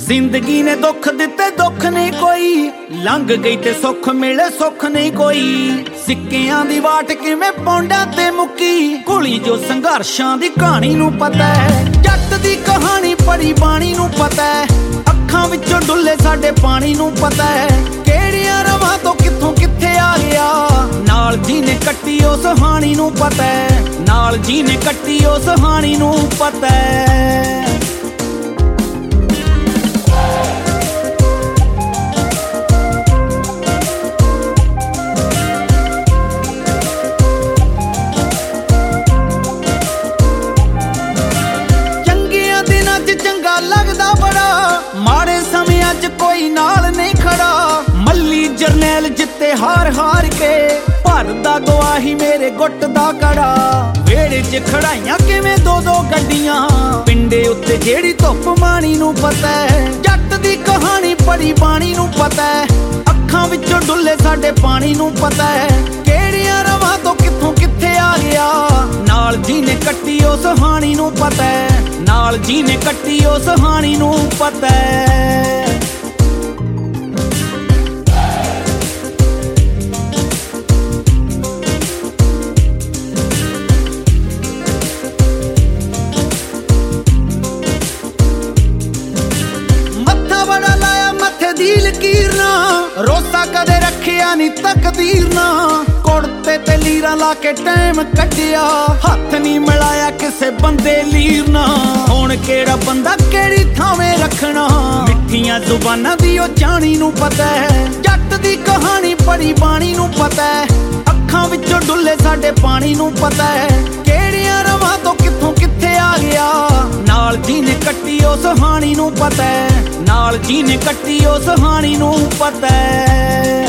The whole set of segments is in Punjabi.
ਜ਼ਿੰਦਗੀ ਨੇ ਦੁੱਖ ਦਿੱਤੇ ਦੁੱਖ ਨਹੀਂ ਕੋਈ, ਲੰਘ ਗਈ ਤੇ ਸੁੱਖ ਮਿਲੇ ਸੁੱਖ ਨਹੀਂ ਕੋਈ। ਸਿੱਕਿਆਂ ਦੀ ਵਾਟ ਕਿਵੇਂ ਪੌਂਡਾਂ ਤੇ ਮੁੱਕੀ, ਘੁਲੀ ਜੋ ਸੰਘਰਸ਼ਾਂ ਦੀ ਕਹਾਣੀ ਨੂੰ ਪਤਾ ਹੈ। ਜੱਟ ਦੀ ਕਹਾਣੀ ਪੜੀ ਬਾਣੀ ਨੂੰ ਪਤਾ ਹੈ, ਅੱਖਾਂ ਵਿੱਚੋਂ ਡੁੱਲੇ ਸਾਡੇ ਪਾਣੀ ਨੂੰ ਪਤਾ ਹੈ। ਕਿਹੜੀਆਂ ਰਵਾਂ ਤੋਂ ਕਿੱਥੋਂ ਕਿੱਥੇ ਆ ਗਿਆ, ਨਾਲ ਜਿਹਨੇ ਕੱਟੀ ਉਸ ਹਾਣੀ ਨੂੰ ਪਤਾ ਹੈ, ਨਾਲ ਜਿਹਨੇ ਕੱਟੀ ਉਸ ਹਾਣੀ ਨੂੰ ਪਤਾ ਹੈ। ਚੰਗਾ ਲੱਗਦਾ ਬੜਾ, ਮਾੜੇ ਸਮਿਆਂ 'ਚ ਕੋਈ ਨਾਲ ਨਹੀਂ ਖੜਾ। ਮੱਲੀ ਜਰਨੈਲ ਜਿੱਤੇ ਹਾਰ ਹਾਰ ਕੇ, ਭਰਦਾ ਗਵਾਹੀ ਮੇਰੇ ਗੁੱਟ ਦਾ ਕੜਾ। ਵੇੜੇ 'ਚ ਖੜਾਈਆਂ ਕਿਵੇਂ ਦੋ ਦੋ ਗੱਡੀਆਂ, ਪਿੰਡੇ ਉੱਤੇ ਜਿਹੜੀ ਧੁੱਪ ਮਾਣੀ ਨੂੰ ਪਤਾ ਹੈ। ਜੱਟ ਦੀ ਕਹਾਣੀ ਪੜੀ ਬਾਣੀ ਨੂੰ ਪਤਾ ਹੈ, ਅੱਖਾਂ ਵਿੱਚੋਂ ਡੁੱਲੇ ਸਾਡੇ ਪਾਣੀ ਨੂੰ ਪਤਾ ਹੈ। ਕਿਹੜੀਆਂ ਰਵਾਂ ਤੋਂ ਕਿੱਥੋਂ ਕਿੱਥੇ ਆ ਗਿਆ, ਨਾਲ ਜਿਹਨੇ ਕੱਟੀ ਉਸ ਹਾਣੀ ਨੂੰ ਪਤਾ ਹੈ, ਨਾਲ ਜਿਹਨੇ ਕੱਟੀ ਉਸ ਹਾਣੀ ਨੂੰ ਪਤਾ ਹੈ। ਮੱਥਾ ਬੜਾ ਲਾਇਆ ਮੱਥੇ ਦੀ ਲਕੀਰ ਨਾ, ਰੋਸਾ ਕਦੇ ਰੱਖਿਆ ਨੀ ਤਕਦੀਰ ਨਾ। ਕੁੜਤੇ ਤੇ ਲੀਰਾਂ ਲਾ ਕੇ ਟਾਈਮ ਕੱਢਿਆ, ਹੱਥ ਨੀ ਮਿਲਾਇਆ ਕਿਸੇ ਬੰਦੇ ਲੀਰ ਨਾ। ਹੁਣ ਕਿਹੜਾ ਬੰਦਾ ਕਿਹੜੀ ਥਾਵੇਂ ਰੱਖਣਾ, ਮਿੱਠੀਆਂ ਜ਼ੁਬਾਨਾਂ ਦੀ ਉਹ ਜਾਣੀ ਨੂੰ ਪਤਾ ਹੈ। ਜੱਟ ਦੀ ਕਹਾਣੀ ਪੜੀ ਬਾਣੀ ਨੂੰ ਪਤਾ ਹੈ, ਅੱਖਾਂ ਵਿੱਚੋਂ ਡੁੱਲੇ ਸਾਡੇ ਪਾਣੀ ਨੂੰ ਪਤਾ ਹੈ। ਕਿਹੜੀਆਂ ਰਵਾਂ ਤੋਂ ਕਿੱਥੋਂ ਕਿੱਥੇ ਆ ਗਿਆ, ਨਾਲ ਜਿਹਨੇ ਕੱਟੀ ਉਸ ਹਾਣੀ ਨੂੰ ਪਤਾ ਹੈ, ਨਾਲ ਜਿਹਨੇ ਕੱਟੀ ਉਸ ਹਾਣੀ ਨੂੰ ਪਤਾ ਹੈ।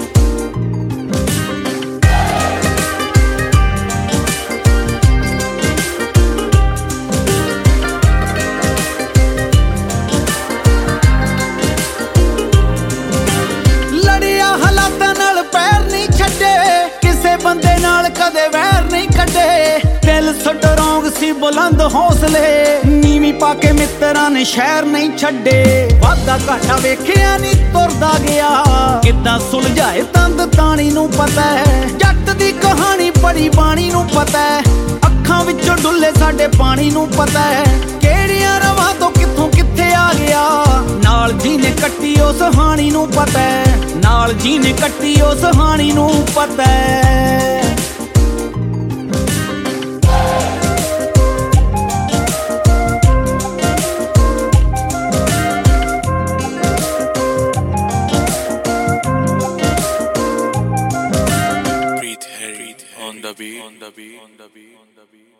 ਹਾਲਾਤਾਂ ਨਾਲ ਪੈਰ ਨਹੀਂ ਛੱਡੇ, ਕਿਸੇ ਬੰਦੇ ਨਾਲ ਕਦੇ ਵੈਰ ਨਹੀਂ ਕੱਢੇ। ਦਿਲ ਸਟਰੋਂਗ ਸੀ ਬੁਲੰਦ ਹੌਸਲੇ, ਨੀਵੀਂ ਪਾ ਕੇ ਮਿੱਤਰਾਂ ਨੇ ਸ਼ਹਿਰ ਨਹੀਂ ਛੱਡੇ। ਵਾਧਾ ਘਾਟਾ ਵੇਖਿਆ ਨਹੀਂ ਤੁਰਦਾ ਗਿਆ, ਕਿੱਦਾਂ ਸੁਲਝਾਏ ਤੰਦ ਤਾਣੀ ਨੂੰ ਪਤਾ ਹੈ। ਜੱਟ ਦੀ ਕਹਾਣੀ ਪੜੀ ਬਾਣੀ ਨੂੰ ਪਤਾ ਹੈ, ਅੱਖਾਂ ਵਿੱਚੋਂ ਡੁੱਲੇ ਸਾਡੇ ਪਾਣੀ ਨੂੰ ਪਤਾ ਹੈ। ਕਿਹੜੀਆਂ ਰਵਾਂ ਤੋਂ ਕਿੱਥੋਂ ਕਿੱਥੇ ਆ ਗਿਆ, ਨਾਲ ਜਿਹਨੇ ਕੱਟੀ ਉਸ ਹਾਣੀ ਨੂੰ ਪਤਾ ਹੈ, ਨਾਲ ਜਿਹਨੇ ਕੱਟੀ ਉਸ ਹਾਣੀ ਨੂੰ ਪਤਾ ਹੈ। On the beat.